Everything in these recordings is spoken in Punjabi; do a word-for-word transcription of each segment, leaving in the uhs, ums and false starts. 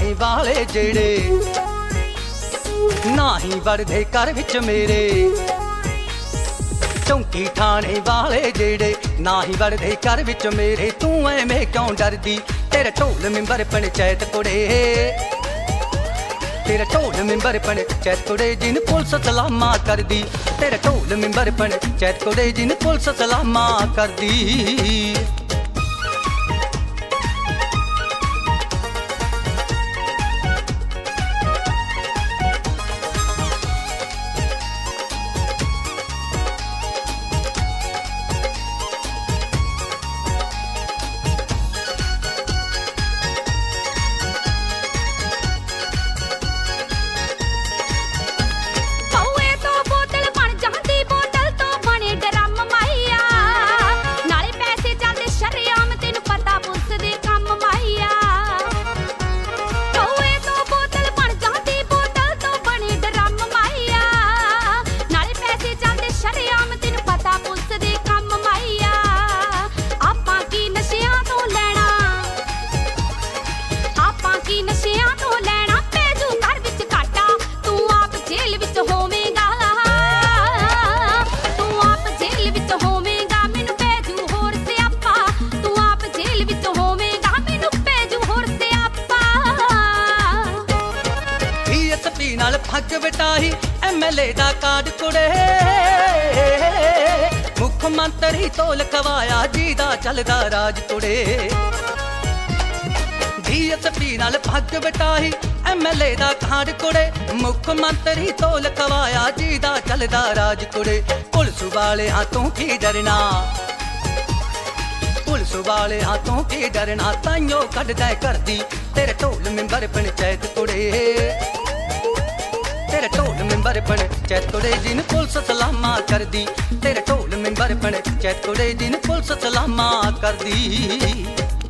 ਠਾਣੇ ਵਾਲੇ ਜਿਹੜੇ ਨਾ ਹੀ ਵੜਦੇ ਘਰ ਵਿੱਚ ਮੇਰੇ। ਚੌਂਕੀ ਠਾਣੇ ਵਾਲੇ ਜਿਹੜੇ ਨਾ ਹੀ ਵੜਦੇ ਘਰ ਵਿੱਚ ਮੇਰੇ। ਤੂੰ ਐਵੇਂ ਕਿਉਂ ਡਰਦੀ ਤੇਰਾ ਢੋਲ ਮੈਂਬਰ ਪੰਚਾਇਤ ਕੁੜੇ, ਤੇਰਾ ਢੋਲ ਮੈਂਬਰ ਪੰਚਾਇਤ ਕੁੜੇ ਜਿਨ ਪੁਲਿਸ ਸਲਾਮਾਂ ਕਰਦੀ। ਤੇਰਾ ਢੋਲ ਮੈਂਬਰ ਪੰਚਾਇਤ ਕੁੜੇ ਜਿਨ ਪੁਲਿਸ ਸਲਾਮਾਂ ਕਰਦੀ। ਨਾਲ ਭੱਜ ਬਟਾਹੀ ਐਮ ਐਲ ਏ ਦਾ ਕਾਰਡ ਕੁੜੇ, ਮੁੱਖ ਮੰਤਰੀ ਤੋਂ ਲਿਖਵਾਇਆ ਜੀ ਦਾ ਚੱਲਦਾ ਰਾਜ ਕੁੜੇ। ਡੀ ਐਸ ਪੀ ਨਾਲ ਭੱਜ ਬਟਾਹੀ ਐਮ ਐਲ ਏ ਦਾ ਕਾਰਡ ਕੁੜੇ, ਮੁੱਖ ਮੰਤਰੀ ਤੋਂ ਲਿਖਵਾਇਆ ਜੀ ਦਾ ਚੱਲਦਾ ਰਾਜ ਕੁੜੇ। ਪੁਲਿਸ ਵਾਲਿਆਂ ਤੋਂ ਕੀ ਡਰਨਾ, ਪੁਲਿਸ ਵਾਲਿਆਂ ਤੋਂ ਕੀ ਡਰਨਾ, ਤਾਈਓ ਕੱਢਦਾ ਕਰਦੀ ਤੇਰੇ ਢੋਲ ਮੈਂਬਰ ਪੰਚਾਇਤ ਕੁੜੇ। ਤੇਰੇ ਢੋਲ ਮੈਂਬਰ ਪੰਚਾਇਤ ਕੁੜੇ ਜਿਨ ਪੁਲਿਸ ਸਲਾਮਾਂ ਕਰਦੀ। ਤੇਰੇ ਢੋਲ ਮੈਂਬਰ ਪੰਚਾਇਤ ਕੁੜੇ ਜਿਨ ਪੁਲਿਸ ਸਲਾਮਾਂ ਕਰਦੀ।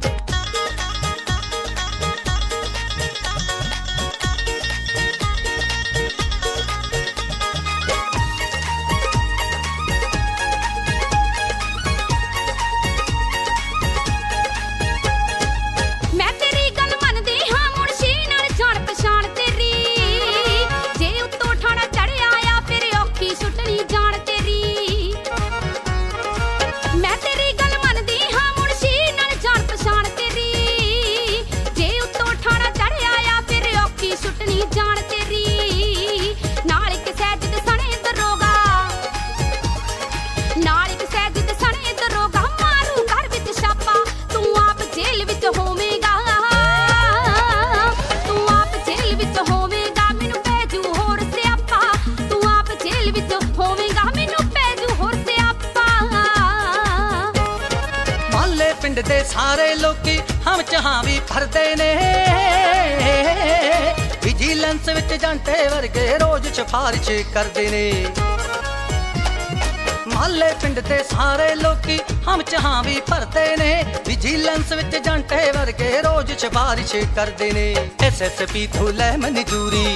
ਪਿੰਡ ਦੇ ਸਾਰੇ ਲੋਕੀ ਹਮ ਚਾਹਾਂ ਵੀ ਭਰਦੇ ਨੇ, ਵਿਜੀਲੈਂਸ ਵਿੱਚ ਜਾਂਟੇ ਵਰਗੇ ਰੋਜ਼ ਸਿਫਾਰਿਸ਼ ਕਰਦੇ ਨੇ। ਮਹੱਲੇ ਪਿੰਡ ਦੇ ਸਾਰੇ ਲੋਕੀ ਹਮ ਚਾਹਾਂ ਵੀ ਭਰਦੇ ਨੇ, ਵਿਜੀਲੈਂਸ ਵਿੱਚ ਜਾਂਟੇ ਵਰਗੇ ਰੋਜ਼ ਸਿਫਾਰਿਸ਼ ਕਰਦੇ ਨੇ। ਐਸ ਐਸ ਪੀ ਤੋਂ ਲੈ ਮਨਜ਼ੂਰੀ,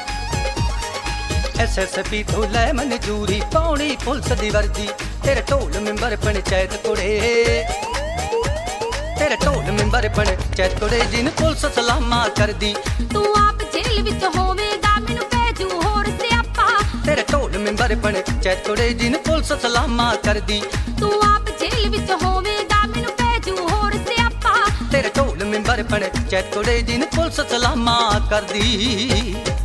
ਐਸ ਐਸ ਪੀ ਤੋਂ ਲੈ ਮਨਜ਼ੂਰੀ, ਪਾਉਣੀ ਪੁਲਿਸ ਦੀ ਵਰਦੀ। ਤੇਰੇ ਢੋਲ ਮੈਂਬਰ ਪੰਚਾਇਤ ਕੁੜੇ, ਤੇਰੇ ਢੋਲ ਮੈਂਬਰ ਪੰਚਾਇਤ ਕੁੜੇ ਜਿਨ ਪੁਲਿਸ ਸਲਾਮਾਂ ਕਰਦੀ। ਤੂੰ ਆਪ ਜੇਲ੍ਹ ਵਿੱਚ ਹੋਵੇਂਗਾ ਮੈਨੂੰ ਭੇਜੂ ਹੋਰ ਸਿਆਪਾ। ਤੇਰੇ ਢੋਲ ਮੈਂਬਰ ਪੰਚਾਇਤ ਕੁੜੇ ਜਿਨ ਪੁਲਿਸ ਸਲਾਮਾਂ ਕਰਦੀ। ਤੂੰ ਆਪ ਜੇਲ੍ਹ ਵਿੱਚ ਹੋਵੇਂਗਾ ਮੈਨੂੰ ਭੇਜੂ ਹੋਰ ਸਿਆਪਾ। ਤੇਰੇ ਢੋਲ ਮੈਂਬਰ ਪੰਚਾਇਤ ਕੁੜੇ ਜਿਨ ਪੁਲਿਸ ਸਲਾਮਾਂ ਕਰਦੀ।